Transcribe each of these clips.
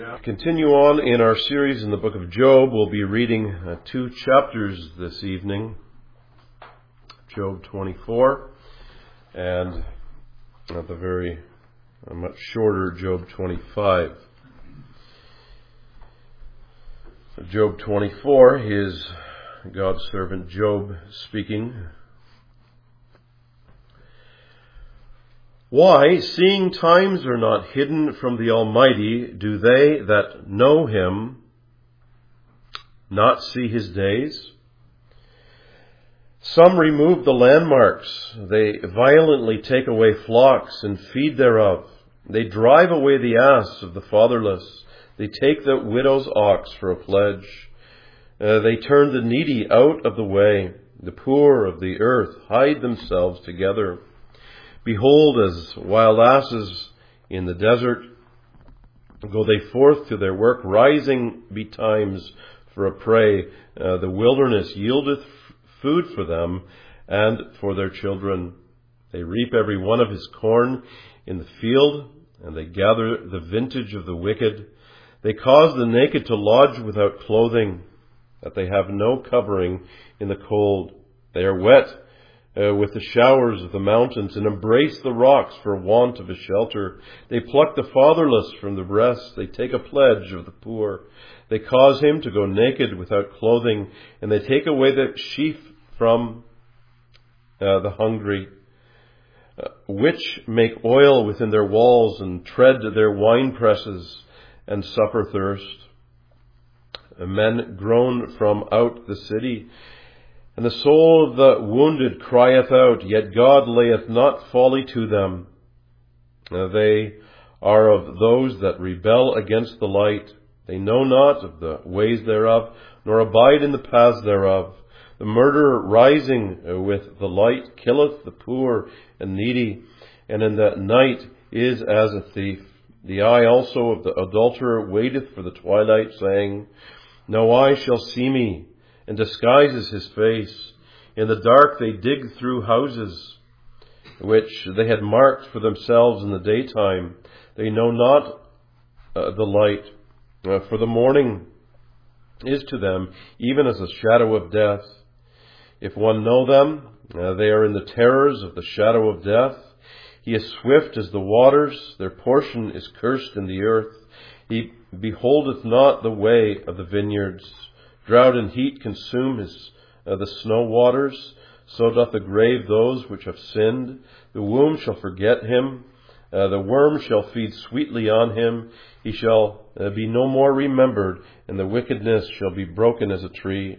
Continue on in our series in the book of Job. We'll be reading 2 chapters this evening. Job 24 and the much shorter Job 25. Job 24 is God's servant Job speaking. Why, seeing times are not hidden from the Almighty, do they that know him not see his days? Some remove the landmarks. They violently take away flocks and feed thereof. They drive away the ass of the fatherless. They take the widow's ox for a pledge. They turn the needy out of the way. The poor of the earth hide themselves together. Behold, as wild asses in the desert, go they forth to their work, rising betimes for a prey. The wilderness yieldeth food for them and for their children. They reap every one of his corn in the field, and they gather the vintage of the wicked. They cause the naked to lodge without clothing, that they have no covering in the cold. They are wet with the showers of the mountains, and embrace the rocks for want of a shelter. They pluck the fatherless from the breast. They take a pledge of the poor. They cause him to go naked without clothing, and they take away the sheaf from the hungry, which make oil within their walls, and tread their wine presses, and suffer thirst. Men groan from out the city, and the soul of the wounded crieth out, yet God layeth not folly to them. They are of those that rebel against the light. They know not of the ways thereof, nor abide in the paths thereof. The murderer rising with the light killeth the poor and needy, and in the night is as a thief. The eye also of the adulterer waiteth for the twilight, saying, No eye shall see me, and disguises his face. In the dark they dig through houses, which they had marked for themselves in the daytime. They know not the light, for the morning is to them even as a shadow of death. If one know them, they are in the terrors of the shadow of death. He is swift as the waters, their portion is cursed in the earth. He beholdeth not the way of the vineyards. Drought and heat consume the snow waters, so doth the grave those which have sinned. The womb shall forget him, the worm shall feed sweetly on him. He shall be no more remembered, and the wickedness shall be broken as a tree.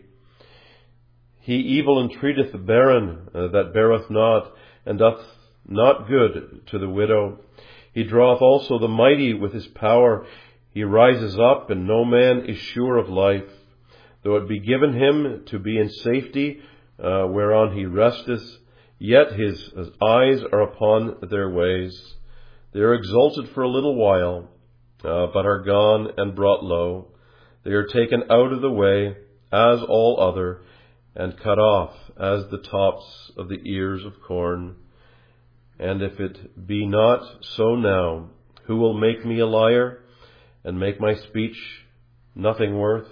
He evil entreateth the barren that beareth not, and doth not good to the widow. He draweth also the mighty with his power. He rises up, and no man is sure of life. Though it be given him to be in safety, whereon he resteth, yet his eyes are upon their ways. They are exalted for a little while, but are gone and brought low. They are taken out of the way, as all other, and cut off, as the tops of the ears of corn. And if it be not so now, who will make me a liar, and make my speech nothing worth?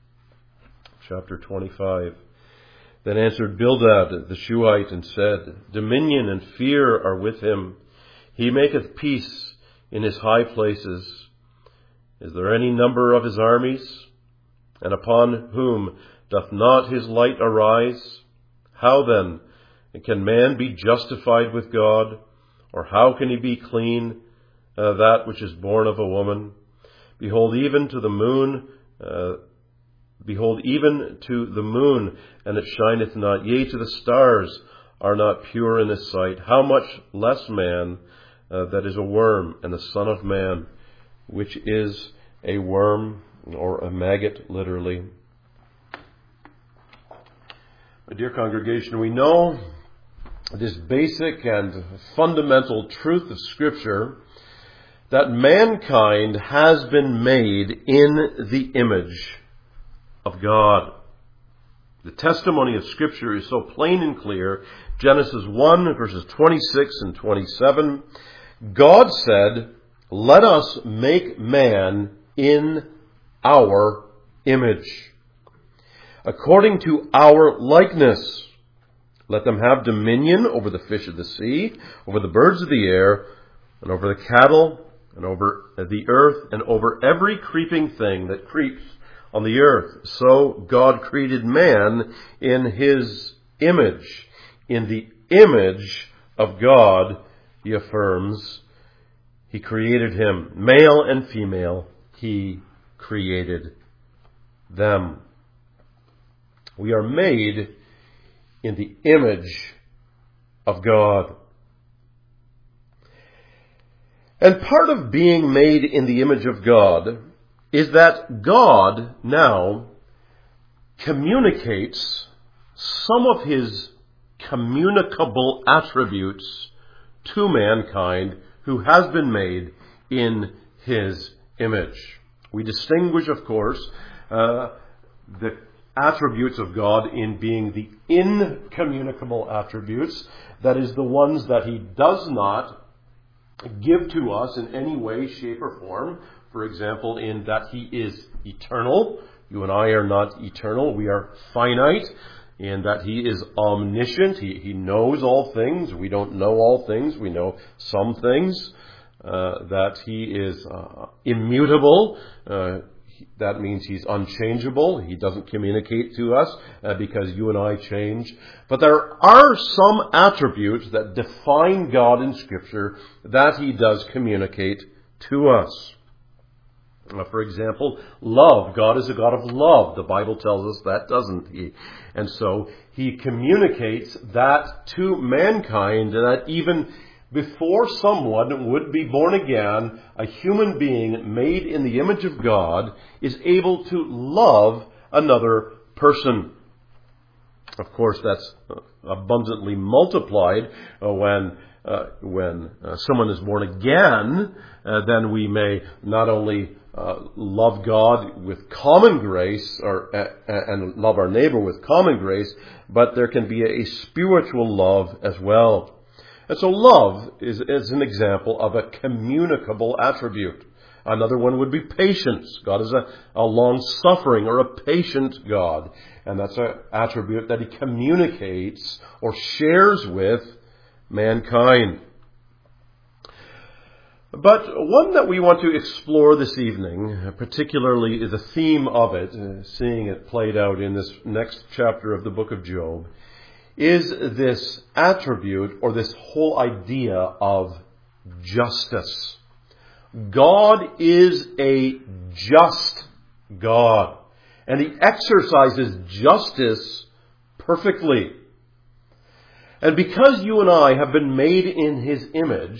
Chapter 25. Then answered Bildad the Shuhite and said, Dominion and fear are with him. He maketh peace in his high places. Is there any number of his armies? And upon whom doth not his light arise? How then can man be justified with God? Or how can he be clean, that which is born of a woman? Behold, even to the moon, and it shineth not. Yea, to the stars are not pure in his sight. How much less man that is a worm, and the Son of Man, which is a worm, or a maggot, literally. My dear congregation, we know this basic and fundamental truth of Scripture, that mankind has been made in the image of God. The testimony of Scripture is so plain and clear. Genesis 1, verses 26 and 27. God said, Let us make man in our image, according to our likeness. Let them have dominion over the fish of the sea, over the birds of the air, and over the cattle, and over the earth, and over every creeping thing that creeps on the earth. So God created man in his image. In the image of God, he affirms, he created him. Male and female, he created them. We are made in the image of God. And part of being made in the image of God is that God now communicates some of his communicable attributes to mankind who has been made in his image. We distinguish, of course, the attributes of God in being the incommunicable attributes, that is, the ones that he does not give to us in any way, shape, or form. For example, in that he is eternal. You and I are not eternal. We are finite. In that he is omniscient. He knows all things. We don't know all things. We know some things. That he is immutable. That means he's unchangeable. He doesn't communicate to us because you and I change. But there are some attributes that define God in Scripture that he does communicate to us. For example, love. God is a God of love. The Bible tells us that, doesn't he? And so he communicates that to mankind, that even before someone would be born again, a human being made in the image of God is able to love another person. Of course, that's abundantly multiplied when someone is born again. Then we may not only love God with common grace, and love our neighbor with common grace, but there can be a spiritual love as well. And so love is an example of a communicable attribute. Another one would be patience. God is a long-suffering or a patient God. And that's an attribute that he communicates or shares with mankind. But one that we want to explore this evening, particularly the theme of it, seeing it played out in this next chapter of the book of Job, is this attribute or this whole idea of justice. God is a just God, and he exercises justice perfectly. And because you and I have been made in his image,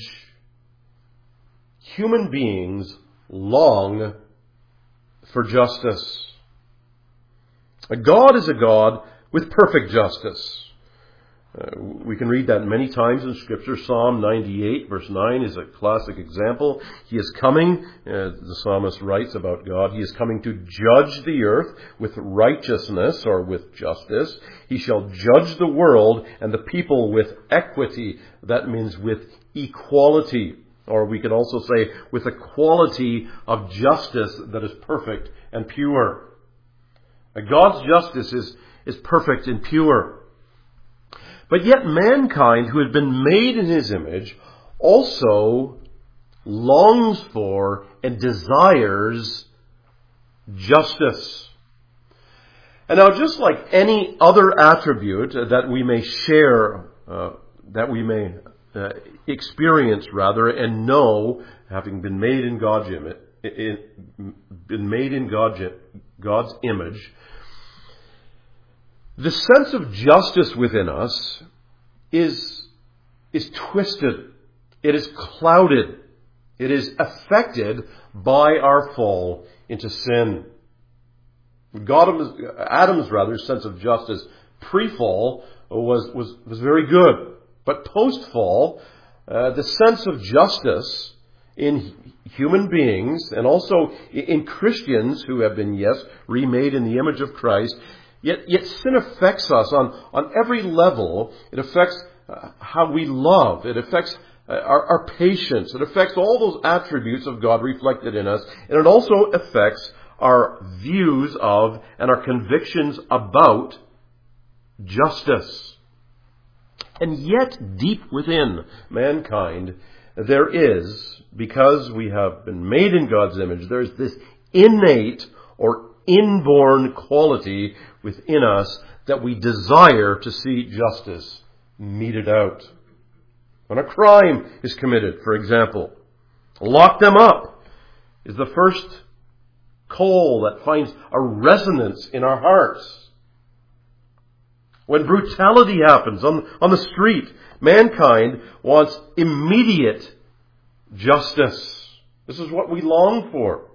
human beings long for justice. God is a God with perfect justice. We can read that many times in Scripture. Psalm 98 verse 9 is a classic example. He is coming, the psalmist writes about God, he is coming to judge the earth with righteousness or with justice. He shall judge the world and the people with equity. That means with equality. Or we could also say with a quality of justice that is perfect and pure. God's justice is perfect and pure. But yet mankind, who had been made in his image, also longs for and desires justice. And now, just like any other attribute that we may share, that we may experience rather, and know, having been made in God's image, the sense of justice within us is twisted. It is clouded. It is affected by our fall into sin. Adam's sense of justice pre-fall was very good. But post-fall, the sense of justice in human beings and also in Christians who have been, remade in the image of Christ, yet sin affects us on every level. It affects how we love. It affects our patience. It affects all those attributes of God reflected in us. And it also affects our views of and our convictions about justice. And yet, deep within mankind, there is, because we have been made in God's image, there's this innate or inborn quality within us that we desire to see justice meted out. When a crime is committed, for example, lock them up is the first call that finds a resonance in our hearts. When brutality happens on the street, mankind wants immediate justice. This is what we long for.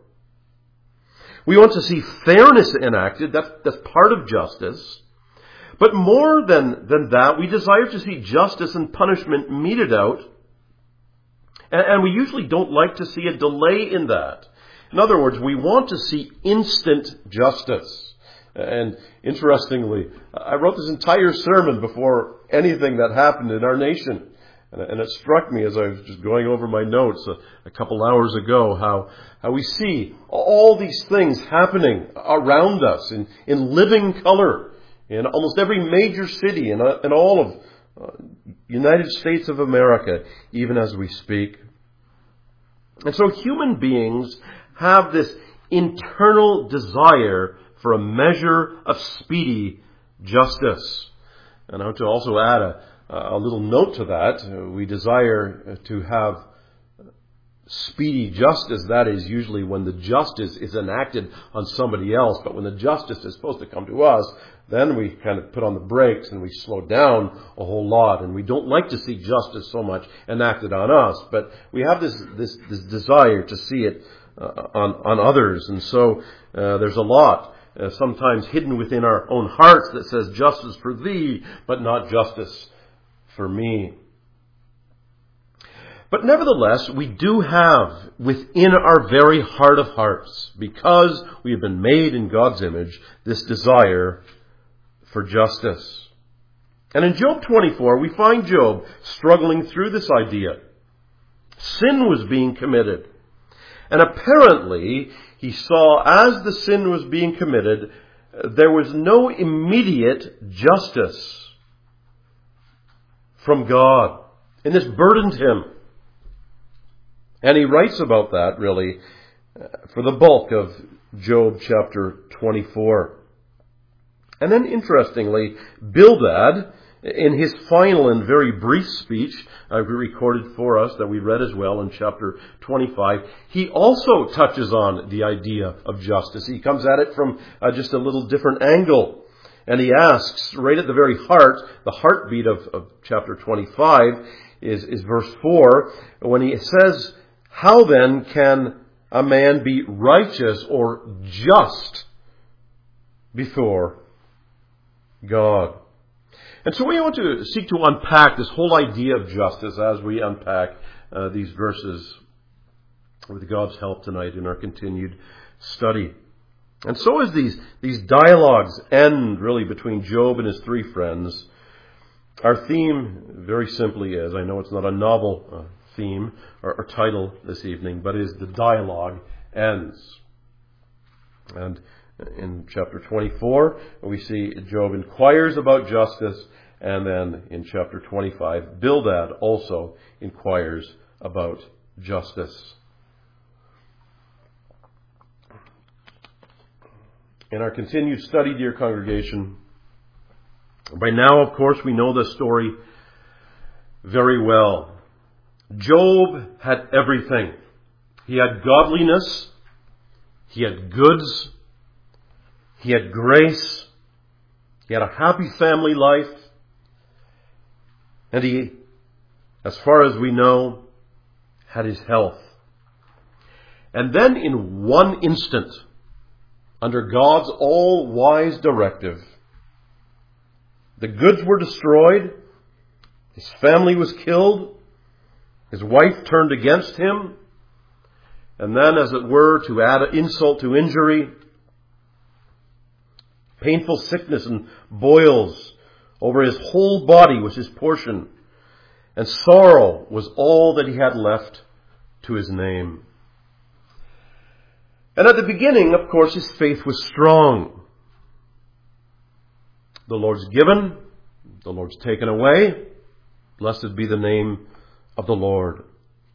We want to see fairness enacted. That's part of justice. But more than that, we desire to see justice and punishment meted out. And we usually don't like to see a delay in that. In other words, we want to see instant justice. And interestingly, I wrote this entire sermon before anything that happened in our nation. And it struck me as I was just going over my notes a couple hours ago how we see all these things happening around us in living color in almost every major city in all of United States of America, even as we speak. And so human beings have this internal desire for a measure of speedy justice. And I want to also add a little note to that. We desire to have speedy justice. That is usually when the justice is enacted on somebody else. But when the justice is supposed to come to us, then we kind of put on the brakes and we slow down a whole lot. And we don't like to see justice so much enacted on us. But we have this desire to see it on others. And so there's a lot sometimes hidden within our own hearts that says justice for thee, but not justice for me. But nevertheless, we do have within our very heart of hearts, because we have been made in God's image, this desire for justice. And in Job 24, we find Job struggling through this idea. Sin was being committed. And apparently, he saw as the sin was being committed, there was no immediate justice from God. And this burdened him. And he writes about that, really, for the bulk of Job chapter 24. And then, interestingly, Bildad, in his final and very brief speech, recorded for us that we read as well in chapter 25, he also touches on the idea of justice. He comes at it from just a little different angle. And he asks, right at the very heart, the heartbeat of chapter 25 is verse 4, when he says, "How then can a man be righteous or just before God?" And so we want to seek to unpack this whole idea of justice as we unpack these verses with God's help tonight in our continued study. And so as these dialogues end really between Job and his three friends, our theme very simply is, I know it's not a novel theme or title this evening, but is the dialogue ends. And in chapter 24, we see Job inquires about justice, and then in chapter 25, Bildad also inquires about justice. In our continued study, dear congregation, by now, of course, we know the story very well. Job had everything. He had godliness. He had goods. He had grace. He had a happy family life. And he, as far as we know, had his health. And then in one instant, under God's all-wise directive, the goods were destroyed. His family was killed. His wife turned against him. And then, as it were, to add insult to injury, painful sickness and boils over his whole body was his portion. and sorrow was all that he had left to his name. And at the beginning, of course, his faith was strong. The Lord's given, the Lord's taken away. Blessed be the name of the Lord.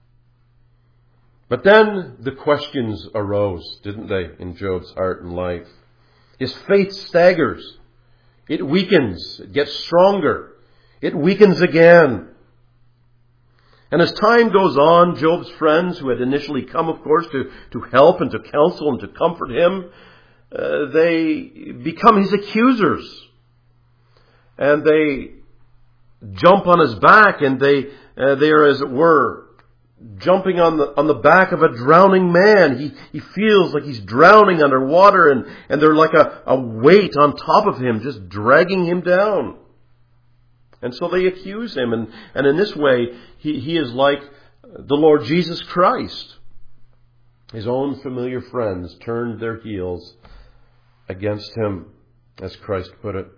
But then the questions arose, didn't they, in Job's heart and life? His faith staggers. It weakens. It gets stronger. It weakens again. And as time goes on, Job's friends, who had initially come, of course, to help and to counsel and to comfort him, they become his accusers. And they jump on his back, and they are, as it were, jumping on the back of a drowning man. He feels like he's drowning underwater, and they're like a weight on top of him, just dragging him down. And so they accuse him, and in this way, he is like the Lord Jesus Christ. His own familiar friends turned their heels against him, as Christ put it.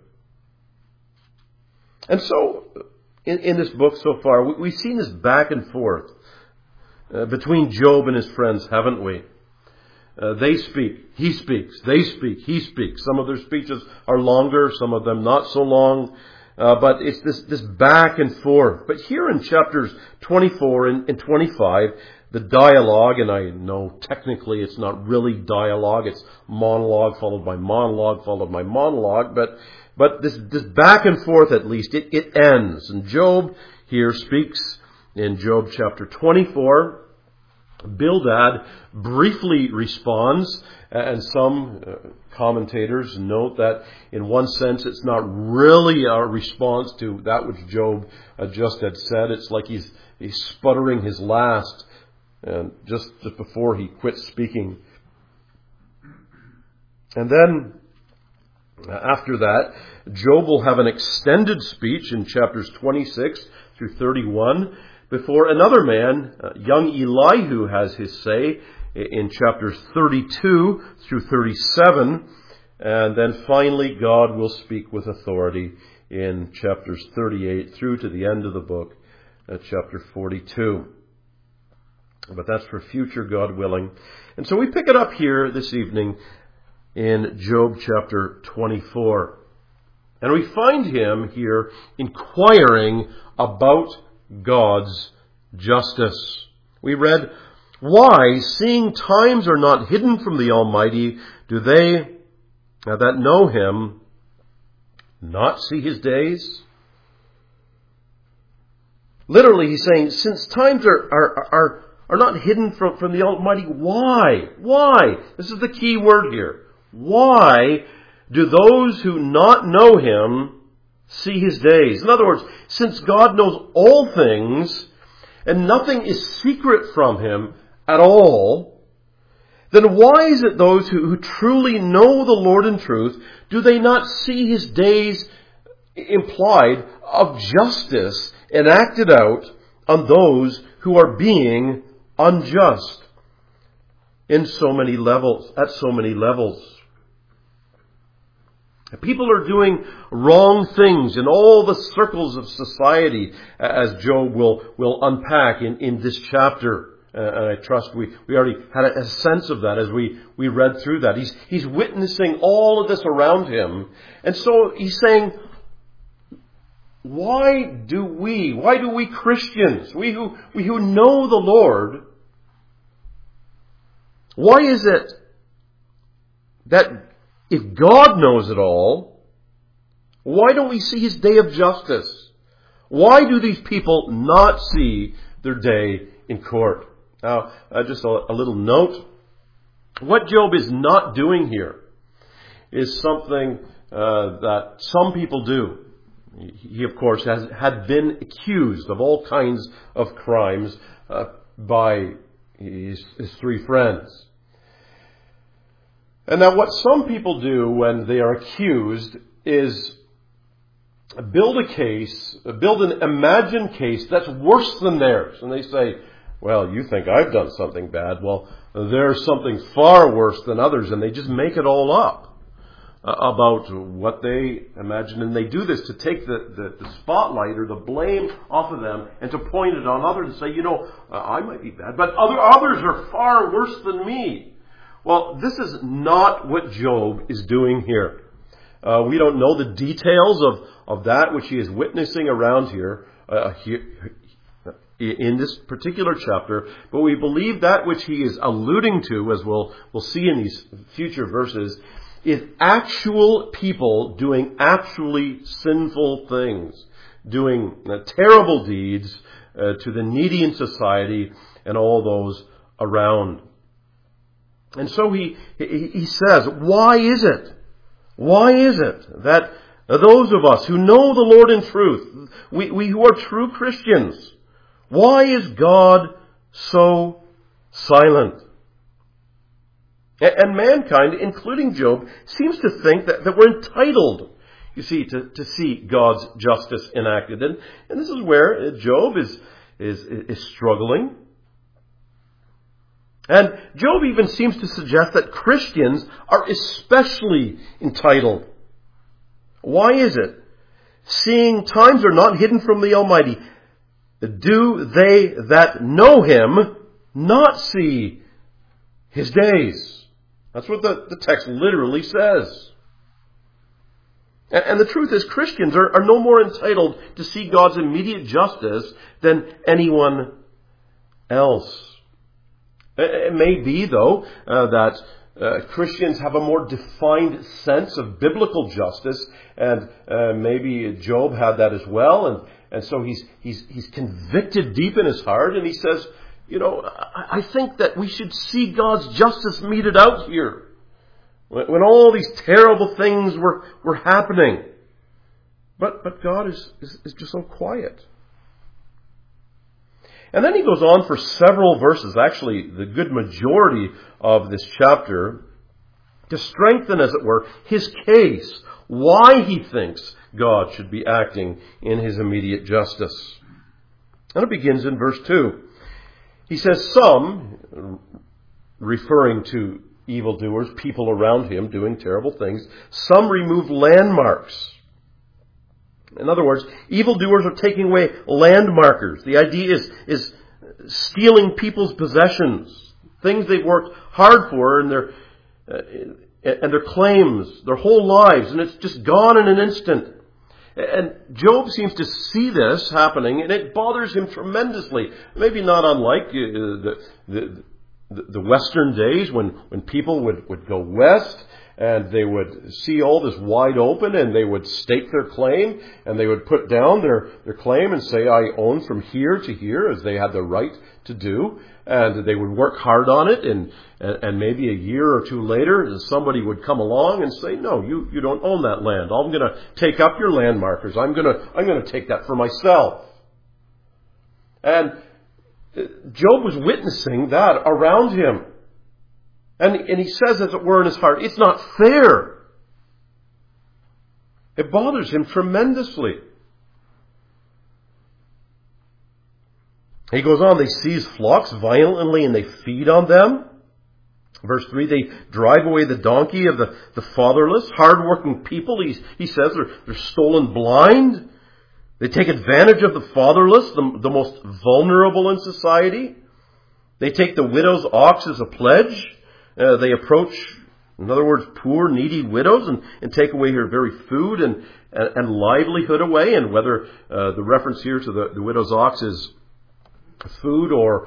And so, in this book so far, we've seen this back and forth between Job and his friends, haven't we? They speak, he speaks. They speak, he speaks. Some of their speeches are longer, some of them not so long. But it's this back and forth. But here in chapters 24 and 25, the dialogue, and I know technically it's not really dialogue, it's monologue followed by monologue followed by monologue, but this back and forth, at least, it ends. And Job here speaks in Job chapter 24. Bildad briefly responds, and some commentators note that in one sense it's not really a response to that which Job just had said. It's like he's sputtering his last just before he quits speaking. And then after that, Job will have an extended speech in chapters 26 through 31 before another man, young Elihu, has his say in chapters 32 through 37. And then finally, God will speak with authority in chapters 38 through to the end of the book, chapter 42. But that's for future, God willing. And so we pick it up here this evening in Job chapter 24. And we find him here inquiring about God's justice. We read, "Why, seeing times are not hidden from the Almighty, do they that know him not see his days?" Literally, he's saying, since times are not hidden from the Almighty, why? Why? This is the key word here. Why do those who not know him see his days? In other words, since God knows all things and nothing is secret from him at all, then why is it those who truly know the Lord in truth, do they not see his days implied of justice enacted out on those who are being unjust in so many levels, at so many levels? People are doing wrong things in all the circles of society, as Job will unpack in this chapter. And I trust we already had a sense of that as we read through that. He's witnessing all of this around him. And so he's saying, why do we Christians, we who know the Lord, why is it that if God knows it all, why don't we see his day of justice? Why do these people not see their day in court? Now, just a little note. What Job is not doing here is something that some people do. He, of course, had been accused of all kinds of crimes by his three friends. And now what some people do when they are accused is build an imagined case that's worse than theirs. And they say, well, you think I've done something bad. Well, there's something far worse than others, and they just make it all up. about what they imagine. And they do this to take the spotlight or the blame off of them and to point it on others and say, I might be bad, but others are far worse than me. Well, this is not what Job is doing here. We don't know the details of that which he is witnessing around here in this particular chapter, but we believe that which he is alluding to, as we'll see in these future verses, is actual people doing actually sinful things, doing terrible deeds to the needy in society and all those around. And so he says, why is it? Why is it that those of us who know the Lord in truth, we who are true Christians, why is God so silent? And mankind, including Job, seems to think that we're entitled, you see, to see God's justice enacted. And this is where Job is struggling. And Job even seems to suggest that Christians are especially entitled. Why is it? Seeing times are not hidden from the Almighty, do they that know Him not see His days? That's what the text literally says. And the truth is, Christians are no more entitled to see God's immediate justice than anyone else. It may be, though, that Christians have a more defined sense of biblical justice, and maybe Job had that as well, and so he's convicted deep in his heart, and he says, I think that we should see God's justice meted out here when all these terrible things were happening. But God is just so quiet. And then he goes on for several verses, actually the good majority of this chapter, to strengthen, as it were, his case, why he thinks God should be acting in his immediate justice. And it begins in verse 2. He says, some, referring to evildoers, people around him doing terrible things, some remove landmarks. In other words, evildoers are taking away landmarkers. The idea is stealing people's possessions, things they've worked hard for, and their claims, their whole lives, and it's just gone in an instant. And Job seems to see this happening, and it bothers him tremendously. Maybe not unlike the Western days when people would go west, and they would see all this wide open, and they would stake their claim, and they would put down their claim and say, I own from here to here, as they had the right to do. And they would work hard on it, and maybe a year or two later, somebody would come along and say, no, you don't own that land. I'm going to take up your landmarkers. I'm going to take that for myself. And Job was witnessing that around him. And he says, as it were, in his heart, it's not fair. It bothers him tremendously. He goes on, they seize flocks violently and they feed on them. Verse 3, they drive away the donkey of the fatherless, hard-working people. He says they're stolen blind. They take advantage of the fatherless, the most vulnerable in society. They take the widow's ox as a pledge. They approach, in other words, poor, needy widows and take away her very food and livelihood away. And whether the reference here to the widow's ox is food or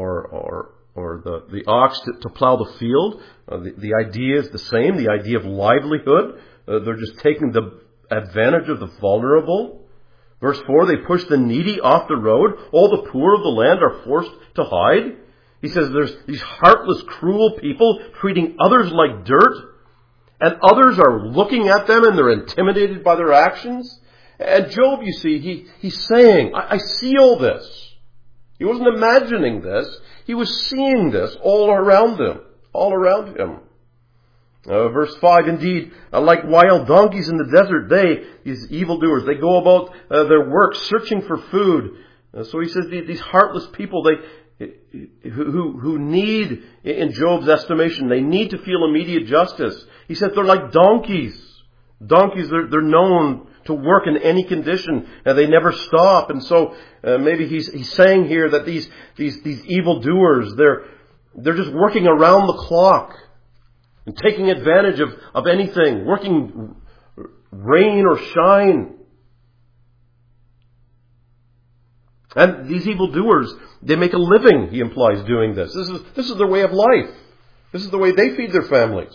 the ox to plow the field, the idea is the same. The idea of livelihood. They're just taking the advantage of the vulnerable. Verse 4, they push the needy off the road. All the poor of the land are forced to hide. He says there's these heartless, cruel people treating others like dirt, and others are looking at them and they're intimidated by their actions. And Job, you see, he's saying, I see all this. He wasn't imagining this. He was seeing this all around him. Verse 5, indeed, like wild donkeys in the desert, these evildoers, they go about their work searching for food. So he says these heartless people, who need, in Job's estimation, they need to feel immediate justice. He says they're like donkeys. Donkeys, they're known to work in any condition, and they never stop. And so maybe he's saying here that these evildoers, they're just working around the clock and taking advantage of anything, working rain or shine. And these evildoers, they make a living, he implies, doing this. This is their way of life. This is the way they feed their families.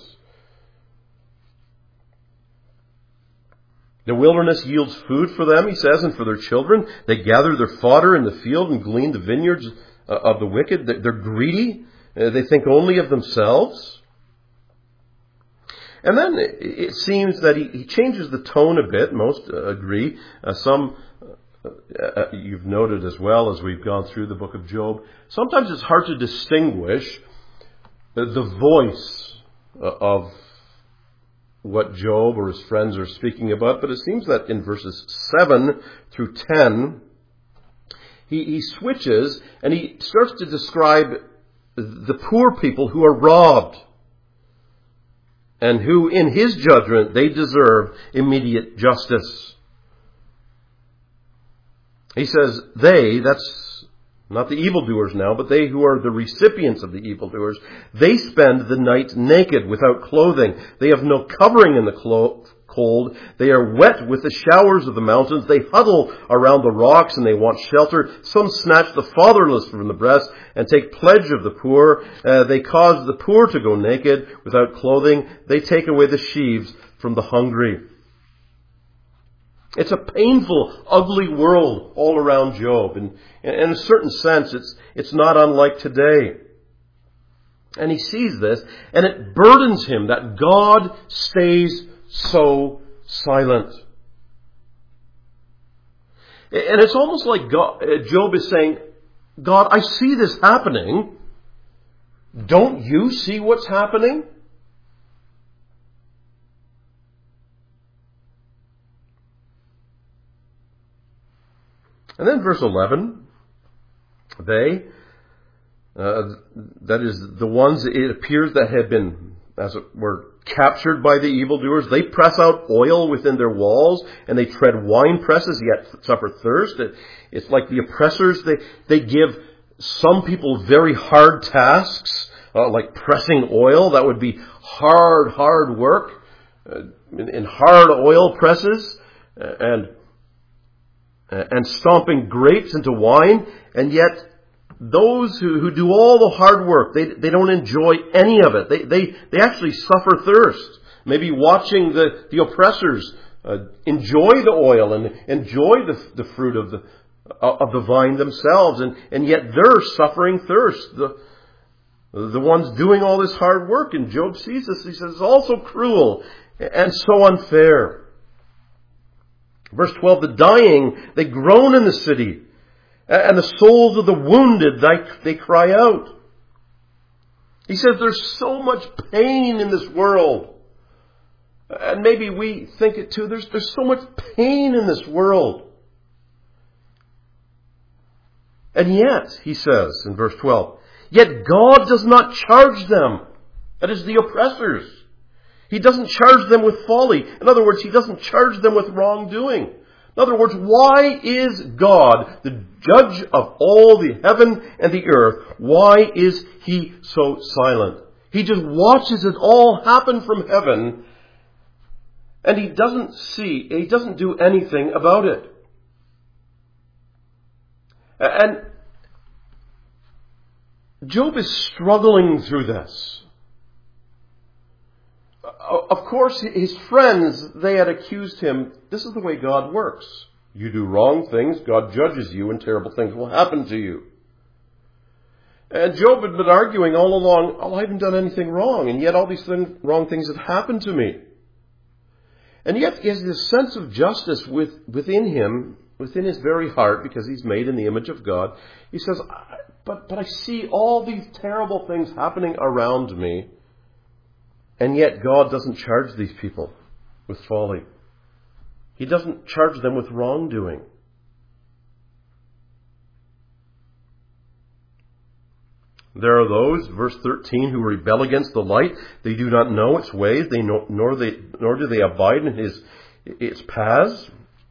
The wilderness yields food for them, he says, and for their children. They gather their fodder in the field and glean the vineyards of the wicked. They're greedy. They think only of themselves. And then it seems that he changes the tone a bit. Most agree. Some you've noted as well as we've gone through the book of Job. Sometimes it's hard to distinguish the voice of what Job or his friends are speaking about, but it seems that in verses 7 through 10, he switches and he starts to describe the poor people who are robbed and who, in his judgment, they deserve immediate justice. He says that's not the evildoers now, but they who are the recipients of the evildoers, they spend the night naked, without clothing. They have no covering in the cold. They are wet with the showers of the mountains. They huddle around the rocks and they want shelter. Some snatch the fatherless from the breast and take pledge of the poor. They cause the poor to go naked, without clothing. They take away the sheaves from the hungry. It's a painful, ugly world all around Job. And in a certain sense, it's not unlike today. And he sees this, and it burdens him that God stays so silent. And it's almost like Job is saying, God, I see this happening. Don't you see what's happening? And then verse 11, that is the ones it appears that have been, as it were, captured by the evildoers, they press out oil within their walls, and they tread wine presses, yet suffer thirst. It's like the oppressors, they give some people very hard tasks, like pressing oil. That would be hard work in hard oil presses, and stomping grapes into wine, and yet those who do all the hard work, they don't enjoy any of it. They actually suffer thirst. Maybe watching the oppressors enjoy the oil and enjoy the fruit of the vine themselves, and yet they're suffering thirst. The ones doing all this hard work, and Job sees this. He says it's all so cruel and so unfair. Verse 12, the dying, they groan in the city, and the souls of the wounded, they cry out. He says there's so much pain in this world. And maybe we think it too. There's so much pain in this world. And yet, he says in verse 12, yet God does not charge them. That is, the oppressors. He doesn't charge them with folly. In other words, he doesn't charge them with wrongdoing. In other words, why is God, the judge of all the heaven and the earth, why is he so silent? He just watches it all happen from heaven, and he doesn't do anything about it. And Job is struggling through this. Of course, his friends, they had accused him, this is the way God works. You do wrong things, God judges you, and terrible things will happen to you. And Job had been arguing all along, I haven't done anything wrong, and yet all these wrong things have happened to me. And yet he has this sense of justice within him, within his very heart, because he's made in the image of God. He says, but I see all these terrible things happening around me, and yet God doesn't charge these people with folly. He doesn't charge them with wrongdoing. There are those, verse 13, who rebel against the light. They do not know its ways, nor do they abide in its paths.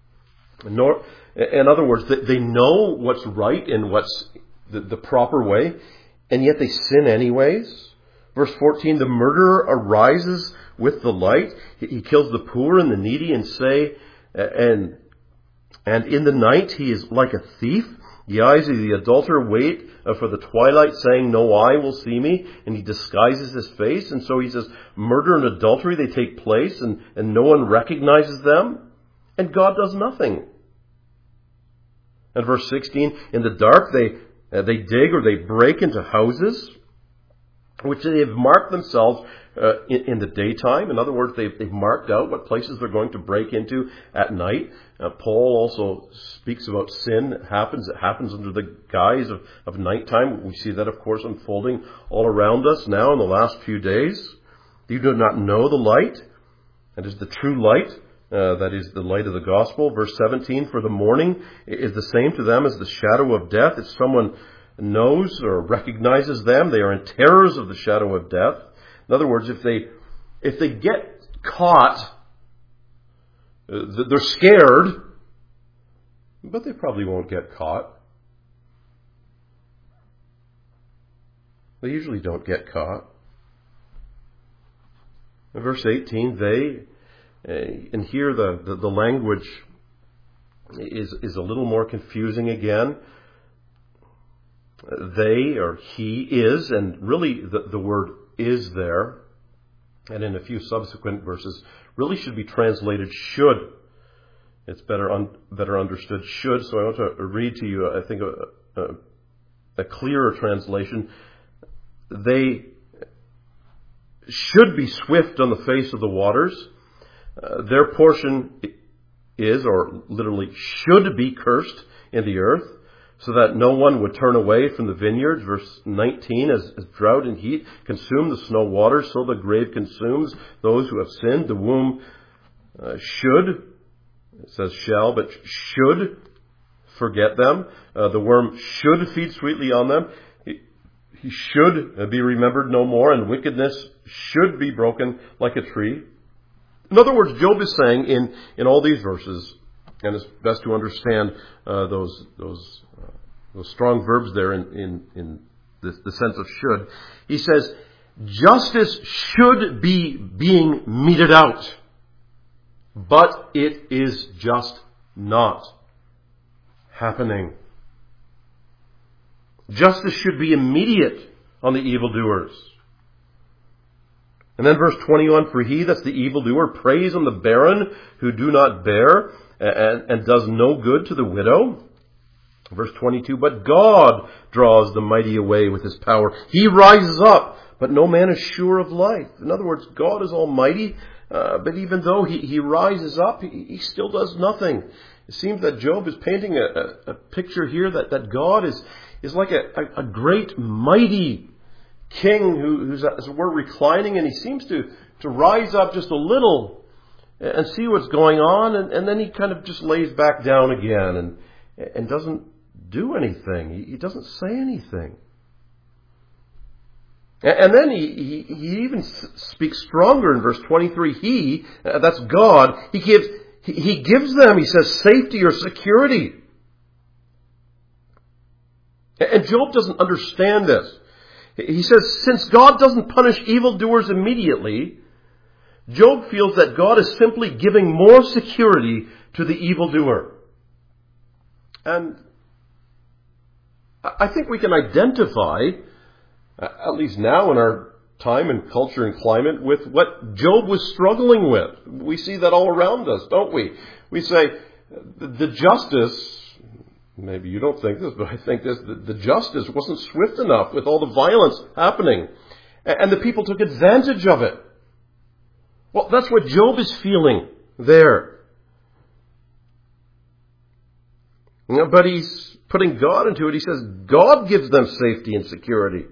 In other words, they know what's right and what's the proper way, and yet they sin anyways. Verse 14, the murderer arises with the light. He kills the poor and the needy, and in the night he is like a thief. The eyes of the adulterer wait for the twilight, saying, no eye will see me. And he disguises his face. And so he says, murder and adultery, they take place, and no one recognizes them. And God does nothing. And verse 16, in the dark they dig or they break into houses, which they have marked themselves in the daytime. In other words, they've marked out what places they're going to break into at night. Paul also speaks about sin. It happens under the guise of nighttime. We see that, of course, unfolding all around us now in the last few days. You do not know the light. That is the true light. That is the light of the gospel. Verse 17, for the morning is the same to them as the shadow of death. If someone knows or recognizes them, they are in terrors of the shadow of death. In other words, if they get caught, they're scared, but they probably won't get caught. They usually don't get caught. In verse 18, and here the language is a little more confusing again. They, or he, is, and really the word is there, and in a few subsequent verses, really should be translated should. It's better understood should. So I want to read to you, I think, a clearer translation. They should be swift on the face of the waters. Their portion is, or literally should be, cursed in the earth, so that no one would turn away from the vineyards. Verse 19, as drought and heat consume the snow waters, so the grave consumes those who have sinned. The womb should, it says shall, but should forget them. The worm should feed sweetly on them. He should be remembered no more, and wickedness should be broken like a tree. In other words, Job is saying in all these verses, and it's best to understand those strong verbs there in the sense of should. He says, justice should be being meted out, but it is just not happening. Justice should be immediate on the evildoers. And then verse 21, for he, that's the evildoer, preys on the barren who do not bear, and does no good to the widow. Verse 22, but God draws the mighty away with his power. He rises up, but no man is sure of life. In other words, God is almighty, but even though he rises up, he still does nothing. It seems that Job is painting a picture here that God is like a great mighty king who's, as it were, reclining, and he seems to rise up just a little and see what's going on, and then he kind of just lays back down again and doesn't do anything. He doesn't say anything. And then he even speaks stronger in verse 23. He, that's God, he gives them, he says, safety or security. And Job doesn't understand this. He says, since God doesn't punish evildoers immediately, Job feels that God is simply giving more security to the evildoer. And I think we can identify, at least now in our time and culture and climate, with what Job was struggling with. We see that all around us, don't we? We say, the justice, maybe you don't think this, but I think this, the justice wasn't swift enough with all the violence happening. And the people took advantage of it. Well, that's what Job is feeling there. But he's putting God into it. He says God gives them safety and security.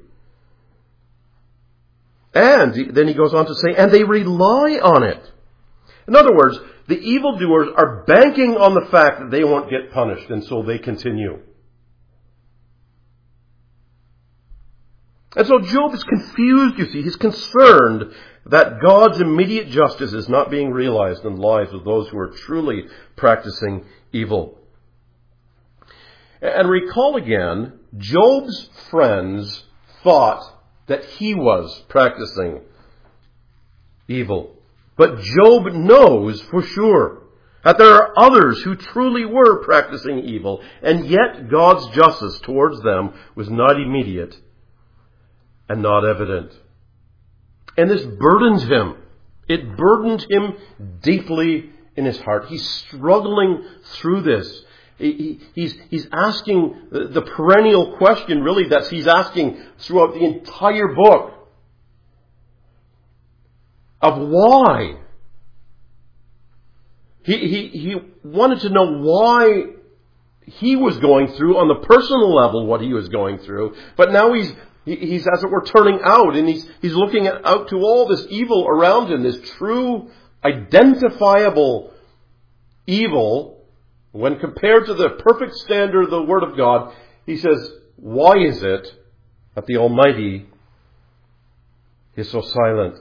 And then he goes on to say, and they rely on it. In other words, the evildoers are banking on the fact that they won't get punished, and so they continue. And so Job is confused, you see. He's concerned that God's immediate justice is not being realized in the lives of those who are truly practicing evil. And recall again, Job's friends thought that he was practicing evil. But Job knows for sure that there are others who truly were practicing evil, and yet God's justice towards them was not immediate and not evident. And this burdens him. It burdened him deeply in his heart. He's struggling through this. He's asking the perennial question, really, that he's asking throughout the entire book, of why. He wanted to know why he was going through, on the personal level, what he was going through. But now he's as it were turning out, and he's looking out to all this evil around him, this true, identifiable evil. When compared to the perfect standard of the Word of God, he says, why is it that the Almighty is so silent?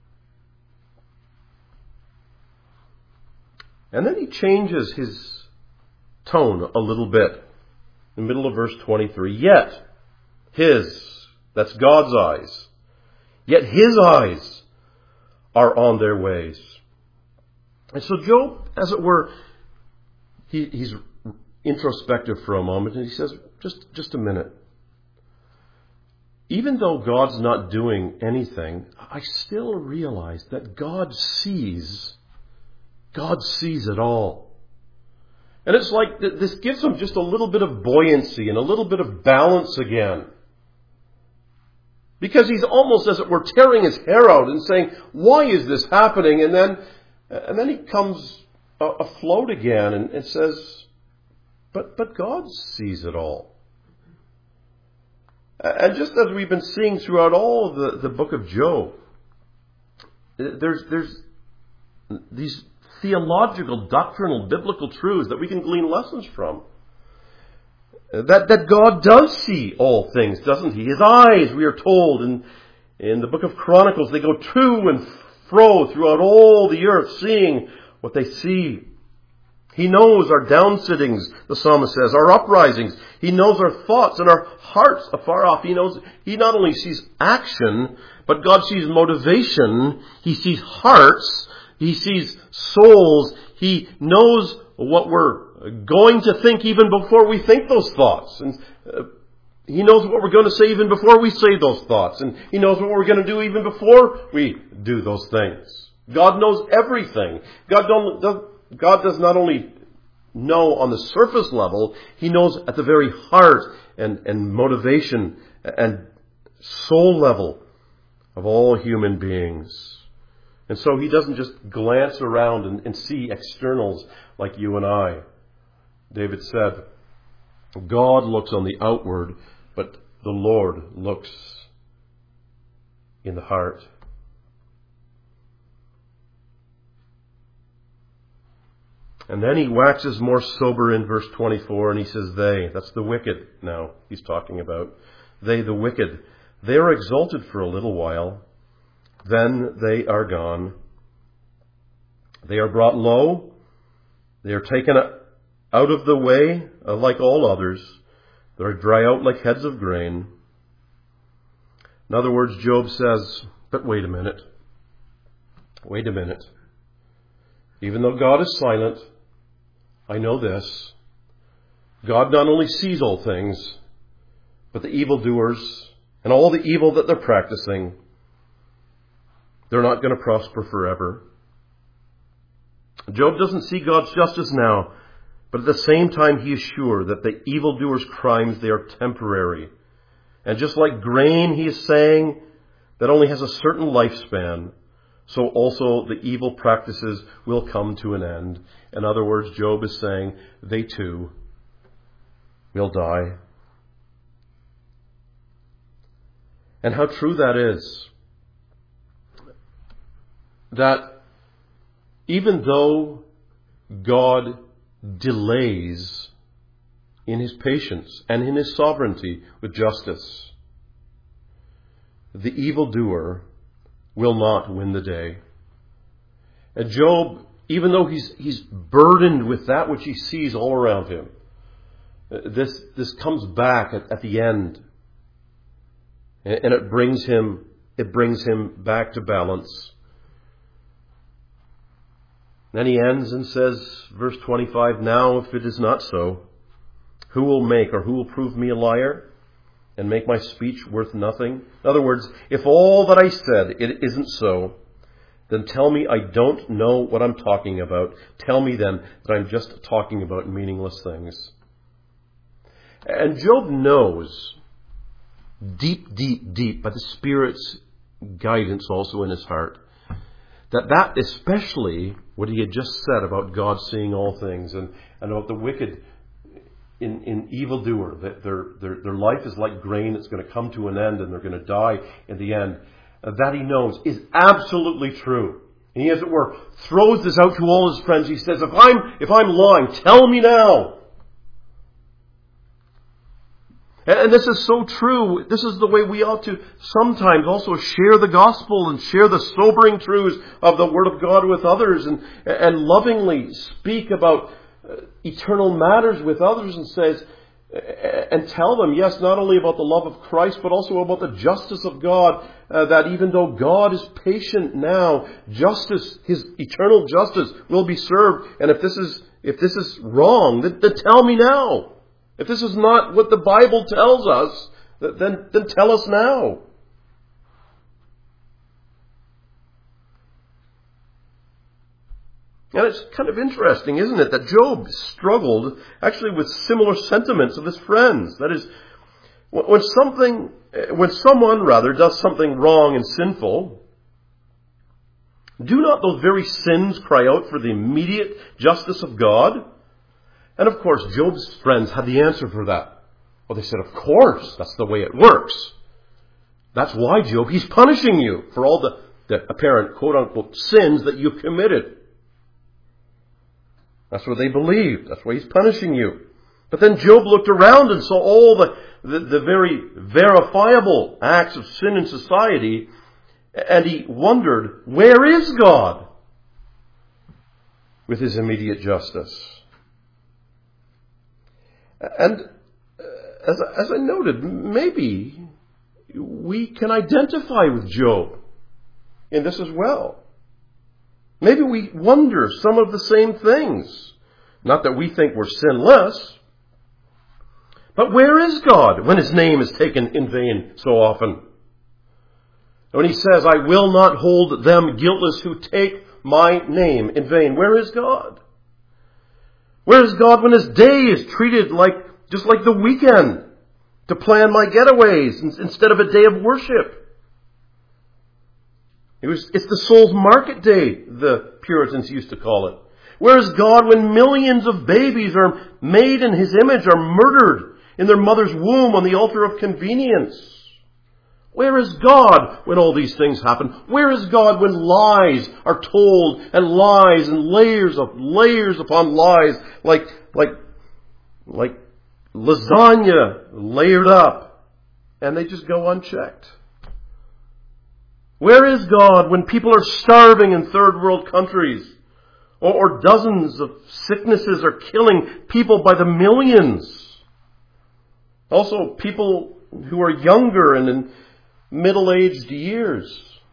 And then he changes his tone a little bit. In the middle of verse 23, yet that's God's eyes, yet his eyes are on their ways. And so Job, as it were, he's introspective for a moment, and he says, just a minute. Even though God's not doing anything, I still realize that God sees it all. And it's like this gives him just a little bit of buoyancy and a little bit of balance again. Because he's almost, as it were, tearing his hair out and saying, why is this happening? And then he comes afloat again and says, but God sees it all. And just as we've been seeing throughout all of the book of Job, there's these theological, doctrinal, biblical truths that we can glean lessons from. That God does see all things, doesn't he? His eyes, we are told in the book of Chronicles, they go to and fro throughout all the earth, seeing what they see. He knows our downsittings, the psalmist says, our uprisings. He knows our thoughts and our hearts afar off. He not only sees action, but God sees motivation. He sees hearts. He sees souls. He knows what we're going to think even before we think those thoughts. And He knows what we're going to say even before we say those thoughts. And He knows what we're going to do even before we do those things. God knows everything. God does not only know on the surface level, He knows at the very heart and motivation and soul level of all human beings. And so He doesn't just glance around and see externals like you and I. David said, God looks on the outward, but the Lord looks in the heart. And then he waxes more sober in verse 24, and he says, that's the wicked now he's talking about. They, the wicked, they are exalted for a little while, then they are gone. They are brought low, they are taken out of the way like all others. They are dry out like heads of grain. In other words, Job says, but wait a minute. Even though God is silent, I know this. God not only sees all things, but the evildoers and all the evil that they're practicing, they're not going to prosper forever. Job doesn't see God's justice now, but at the same time he is sure that the evildoers' crimes, they are temporary. And just like grain, he is saying, that only has a certain lifespan, so also the evil practices will come to an end. In other words, Job is saying, they too will die. And how true that is. That even though God delays in His patience and in His sovereignty with justice, the evildoer will not win the day. And Job, even though he's burdened with that which he sees all around him, this comes back at the end. And it brings him back to balance. Then he ends and says, verse 25, "Now if it is not so, who will make or who will prove me a liar and make my speech worth nothing?" In other words, if all that I said, it isn't so, then tell me I don't know what I'm talking about. Tell me then that I'm just talking about meaningless things. And Job knows deep, deep, deep, by the Spirit's guidance also in his heart, that especially what he had just said about God seeing all things and about the wicked in evildoer, that their life is like grain that's going to come to an end and they're going to die in the end, that he knows is absolutely true. And he, as it were, throws this out to all his friends. He says, if I'm lying, tell me now. And this is so true. This is the way we ought to sometimes also share the gospel and share the sobering truths of the Word of God with others and lovingly speak about eternal matters with others and tell them, yes, not only about the love of Christ, but also about the justice of God, that even though God is patient now, justice, His eternal justice will be served. And if this is wrong, then tell me now. If this is not what the Bible tells us, then tell us now. And it's kind of interesting, isn't it, that Job struggled actually with similar sentiments of his friends. That is, when someone does something wrong and sinful, do not those very sins cry out for the immediate justice of God? And of course, Job's friends had the answer for that. Well, they said, of course, that's the way it works. That's why, Job, he's punishing you for all the apparent, quote-unquote, sins that you've committed. That's what they believed. That's why he's punishing you. But then Job looked around and saw all the very verifiable acts of sin in society, and he wondered, where is God with His immediate justice? And as I noted, maybe we can identify with Job in this as well. Maybe we wonder some of the same things. Not that we think we're sinless, but where is God when His name is taken in vain so often? When He says, I will not hold them guiltless who take my name in vain. Where is God? Where is God when His day is treated just like the weekend to plan my getaways instead of a day of worship? It's the soul's market day, the Puritans used to call it. Where is God when millions of babies are made in His image, are murdered in their mother's womb on the altar of convenience? Where is God when all these things happen? Where is God when lies are told and lies and layers upon lies like lasagna layered up and they just go unchecked? Where is God when people are starving in third world countries or dozens of sicknesses are killing people by the millions? Also, people who are younger and in middle-aged years.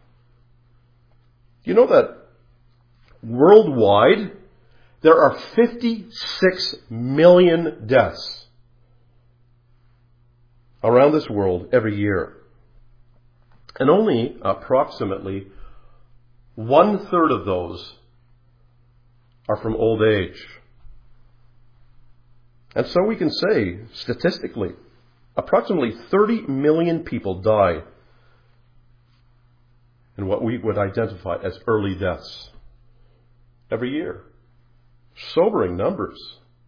You know that worldwide there are 56 million deaths around this world every year. And only approximately 1/3 of those are from old age. And so we can say, statistically, approximately 30 million people die in what we would identify as early deaths every year. Sobering numbers.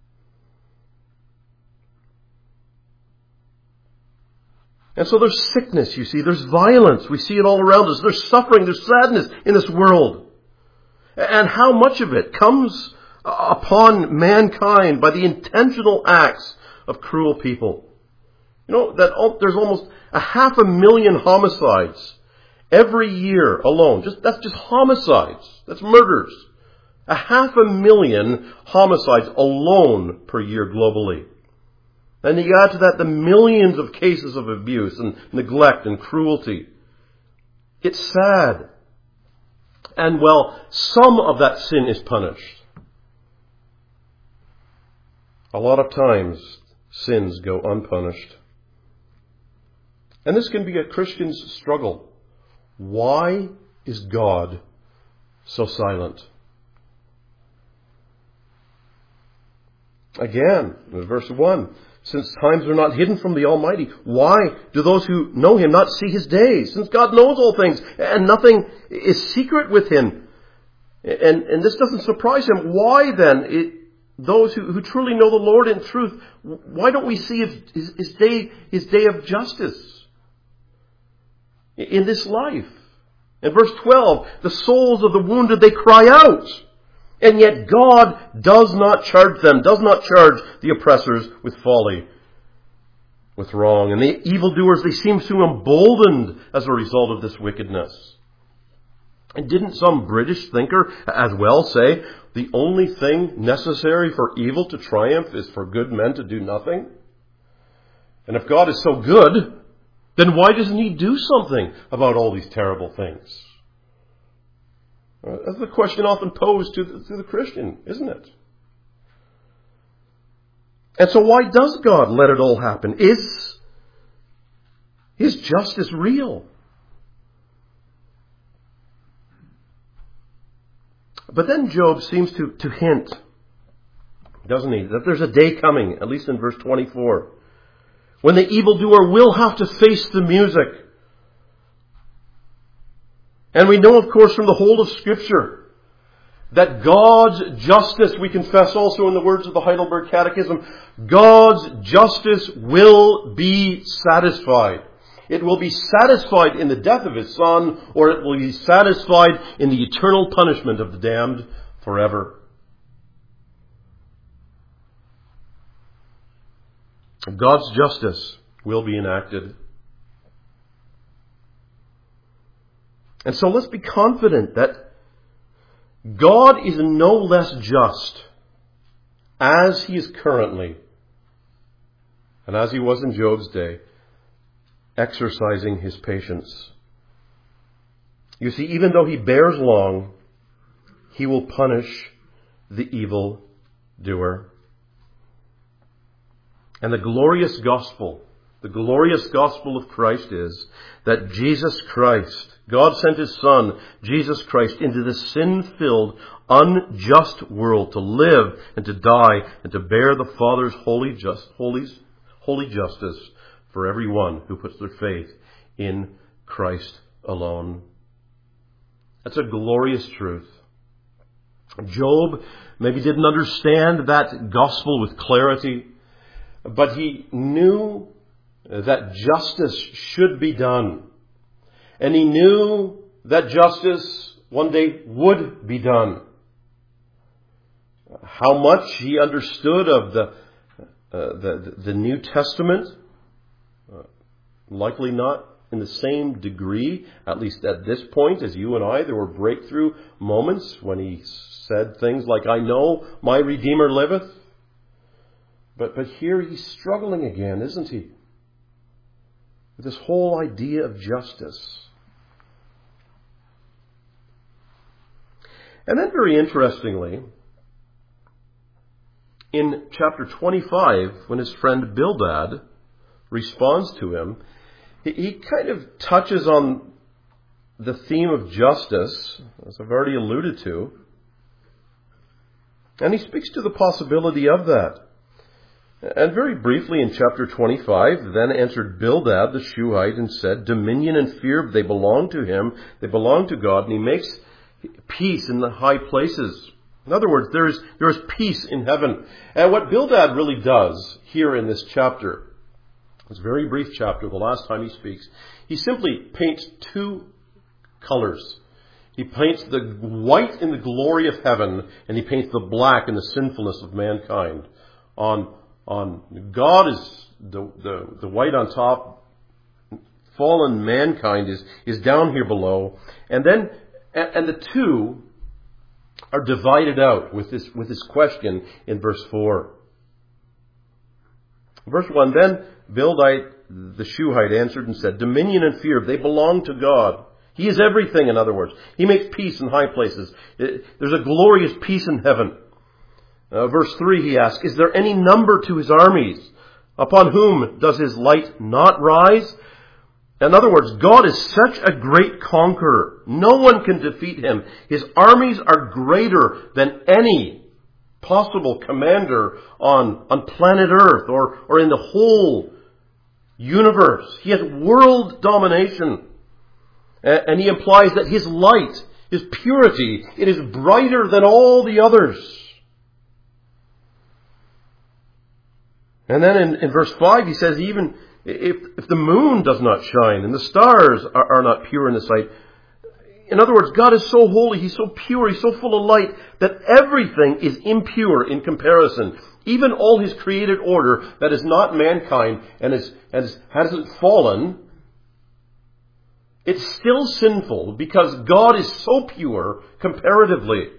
And so there's sickness, you see. There's violence. We see it all around us. There's suffering. There's sadness in this world. And how much of it comes upon mankind by the intentional acts of cruel people. You know, that there's almost 500,000 homicides every year alone. That's just homicides. That's murders. 500,000 homicides alone per year globally. And you add to that the millions of cases of abuse and neglect and cruelty. It's sad. And well, some of that sin is punished. A lot of times, sins go unpunished. And this can be a Christian's struggle. Why is God so silent? Again, in verse 1, since times are not hidden from the Almighty, why do those who know Him not see His days? Since God knows all things, and nothing is secret with Him. And this doesn't surprise Him. Why then, those who truly know the Lord in truth, why don't we see His day of justice in this life? In verse 12, the souls of the wounded, they cry out. And yet God does not charge them, does not charge the oppressors with folly, with wrong. And the evildoers, they seem so emboldened as a result of this wickedness. And didn't some British thinker as well say, the only thing necessary for evil to triumph is for good men to do nothing? And if God is so good, then why doesn't He do something about all these terrible things? That's the question often posed to the Christian, isn't it? And so why does God let it all happen? Is justice real? But then Job seems to hint, doesn't he, that there's a day coming, at least in verse 24, when the evildoer will have to face the music. And we know, of course, from the whole of Scripture, that God's justice, we confess also in the words of the Heidelberg Catechism, God's justice will be satisfied. It will be satisfied in the death of His Son, or it will be satisfied in the eternal punishment of the damned forever. God's justice will be enacted. And so let's be confident that God is no less just as He is currently, and as He was in Job's day, exercising His patience. You see, even though He bears long, He will punish the evil doer. And the glorious gospel of Christ is that Jesus Christ, God sent His Son, Jesus Christ, into this sin-filled, unjust world to live and to die and to bear the Father's holy justice for everyone who puts their faith in Christ alone. That's a glorious truth. Job maybe didn't understand that gospel with clarity, but he knew that justice should be done. And he knew that justice one day would be done. How much he understood of the New Testament, likely not in the same degree, at least at this point, as you and I. There were breakthrough moments when he said things like, I know my Redeemer liveth. But here he's struggling again, isn't he? With this whole idea of justice. And then very interestingly, in chapter 25, when his friend Bildad responds to him, he kind of touches on the theme of justice, as I've already alluded to. And he speaks to the possibility of that. And very briefly in chapter 25, then answered Bildad the Shuhite and said, dominion and fear, they belong to him, they belong to God, and he makes peace in the high places. In other words, there is peace in heaven. And what Bildad really does here in this chapter, this very brief chapter, the last time he speaks, he simply paints two colors. He paints the white in the glory of heaven, and he paints the black in the sinfulness of mankind. On God is the white on top, fallen mankind is down here below, and the two are divided out with this question in verse 4. Verse 1, then Bildad the Shuhite answered and said, dominion and fear, they belong to God. He is everything, in other words. He makes peace in high places. There's a glorious peace in heaven. Verse 3, he asks, is there any number to his armies? Upon whom does his light not rise? In other words, God is such a great conqueror. No one can defeat him. His armies are greater than any possible commander on planet Earth or in the whole universe. He has world domination. And he implies that his light, his purity, it is brighter than all the others. And then in verse 5 he says, even if the moon does not shine and the stars are not pure in his sight. In other words, God is so holy, he's so pure, he's so full of light that everything is impure in comparison. Even all his created order that is not mankind and hasn't fallen, it's still sinful because God is so pure comparatively.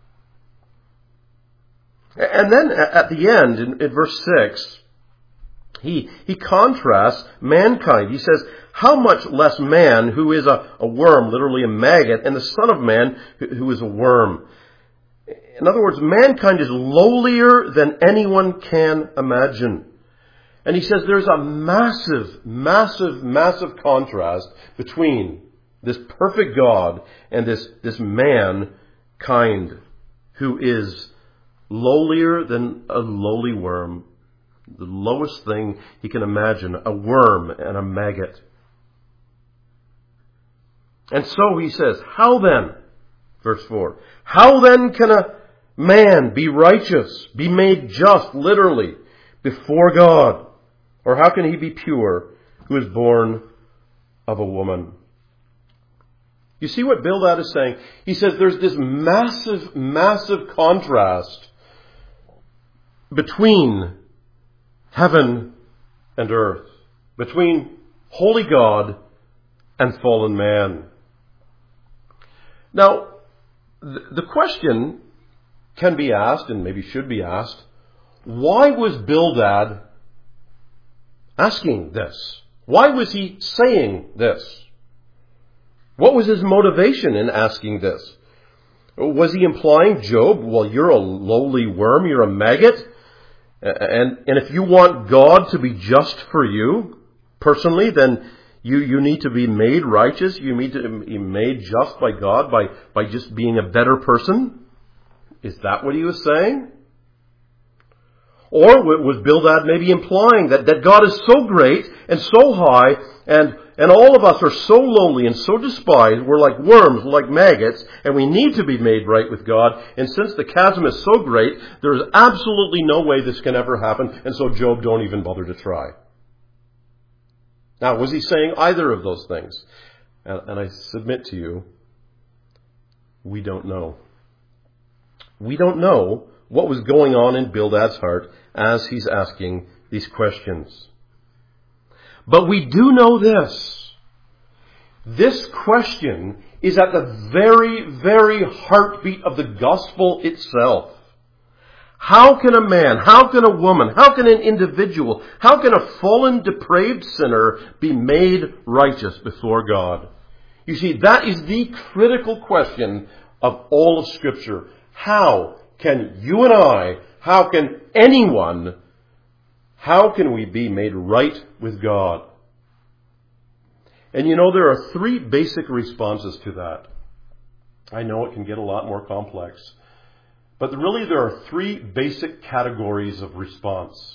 And then at the end, in verse 6, he contrasts mankind. He says, how much less man who is a worm, literally a maggot, and the Son of Man who is a worm. In other words, mankind is lowlier than anyone can imagine. And he says there's a massive, massive, massive contrast between this perfect God and this mankind who is lowlier than a lowly worm. The lowest thing he can imagine, a worm and a maggot. And so he says, how then, verse 4, how then can a man be righteous, be made just, literally, before God? Or how can he be pure who is born of a woman? You see what Bildad is saying? He says there's this massive, massive contrast between heaven and earth, between holy God and fallen man. Now, the question can be asked, and maybe should be asked, why was Bildad asking this? Why was he saying this? What was his motivation in asking this? Was he implying, Job, well, you're a lowly worm, you're a maggot, and if you want God to be just for you, personally, then you need to be made righteous, you need to be made just by God by just being a better person? Is that what he was saying? Or was Bildad maybe implying that God is so great and so high and all of us are so lowly and so despised, we're like worms, like maggots, and we need to be made right with God. And since the chasm is so great, there is absolutely no way this can ever happen, and so Job, don't even bother to try. Now, was he saying either of those things? And I submit to you, we don't know. We don't know what was going on in Bildad's heart as he's asking these questions. But we do know this. This question is at the very, very heartbeat of the gospel itself. How can a man, how can a woman, how can an individual, how can a fallen, depraved sinner be made righteous before God? You see, that is the critical question of all of Scripture. How can you and I, how can anyone, how can we be made right with God? And you know, there are three basic responses to that. I know it can get a lot more complex. But really there are three basic categories of response.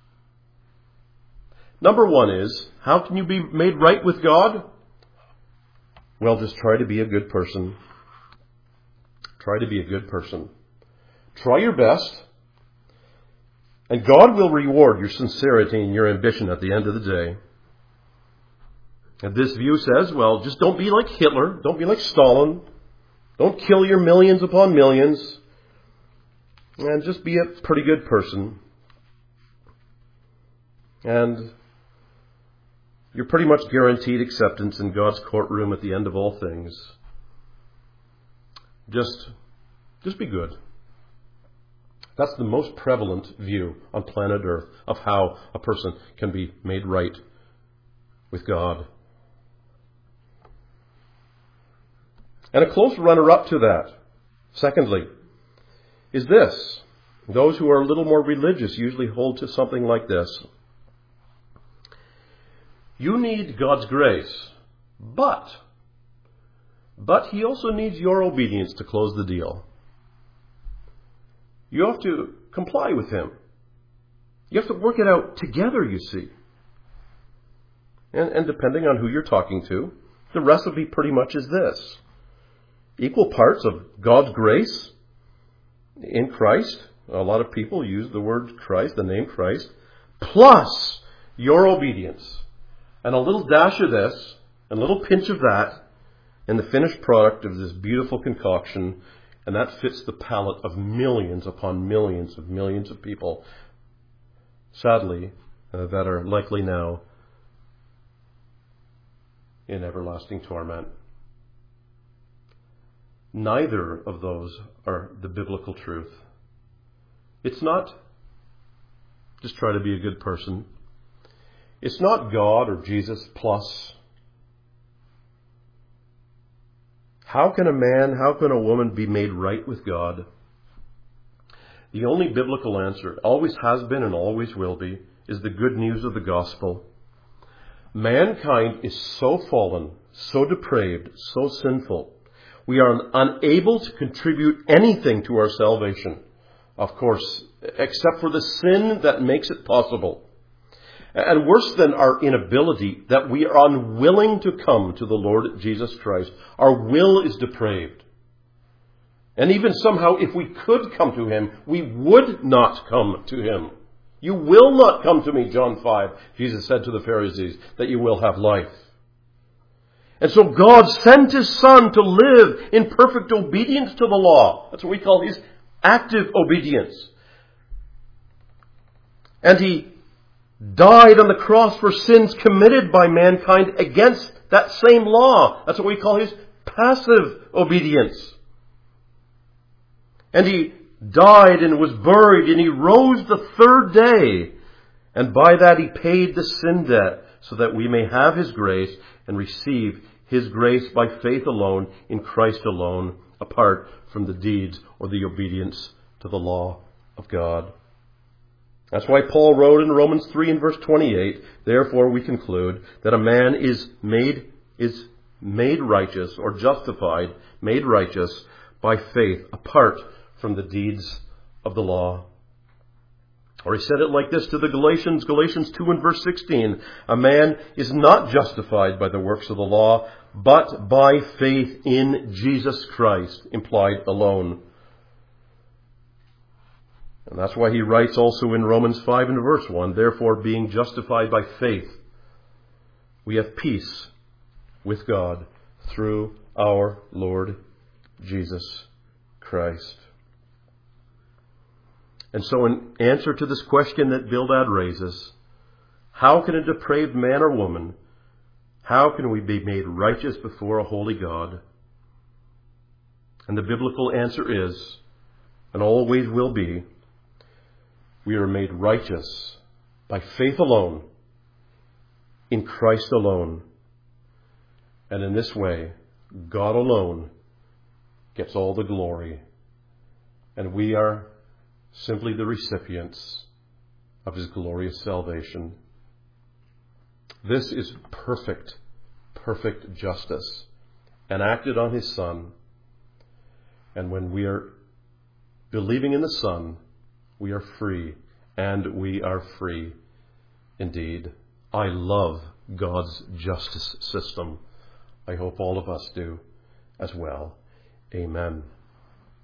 Number one is, how can you be made right with God? Well, just try to be a good person. Try to be a good person. Try your best. And God will reward your sincerity and your ambition at the end of the day. And this view says, well, just don't be like Hitler. Don't be like Stalin. Don't kill your millions upon millions. And just be a pretty good person. And you're pretty much guaranteed acceptance in God's courtroom at the end of all things. Just be good. That's the most prevalent view on planet Earth of how a person can be made right with God. And a close runner-up to that, secondly, is this. Those who are a little more religious usually hold to something like this. You need God's grace, but He also needs your obedience to close the deal. You have to comply with Him. You have to work it out together, you see. And depending on who you're talking to, the recipe pretty much is this. Equal parts of God's grace in Christ. A lot of people use the word Christ, the name Christ, plus your obedience. And a little dash of this, and a little pinch of that, and the finished product of this beautiful concoction, and that fits the palate of millions upon millions of people, sadly, that are likely now in everlasting torment. Neither of those are the biblical truth. It's not just try to be a good person. It's not God or Jesus plus. How can a man, how can a woman be made right with God? The only biblical answer, always has been and always will be, is the good news of the gospel. Mankind is so fallen, so depraved, so sinful. We are unable to contribute anything to our salvation, of course, except for the sin that makes it possible. And worse than our inability, that we are unwilling to come to the Lord Jesus Christ. Our will is depraved. And even somehow, if we could come to Him, we would not come to Him. You will not come to me, John 5, Jesus said to the Pharisees, that you will have life. And so God sent His Son to live in perfect obedience to the law. That's what we call His active obedience. And He died on the cross for sins committed by mankind against that same law. That's what we call His passive obedience. And He died and was buried and He rose the third day. And by that He paid the sin debt so that we may have His grace and receive His grace by faith alone, in Christ alone, apart from the deeds or the obedience to the law of God. That's why Paul wrote in Romans 3 and verse 28, therefore we conclude that a man is made righteous or justified, made righteous by faith apart from the deeds of the law. Or he said it like this to the Galatians 2 and verse 16, a man is not justified by the works of the law, but by faith in Jesus Christ, implied alone. And that's why he writes also in Romans 5 and verse 1, therefore being justified by faith, we have peace with God through our Lord Jesus Christ. And so in answer to this question that Bildad raises, how can a depraved man or woman, how can we be made righteous before a holy God? And the biblical answer is, and always will be, we are made righteous by faith alone, in Christ alone. And in this way, God alone gets all the glory. And we are simply the recipients of His glorious salvation. This is perfect justice, enacted on His Son. And when we are believing in the Son, we are free, and we are free indeed. I love God's justice system. I hope all of us do as well. Amen.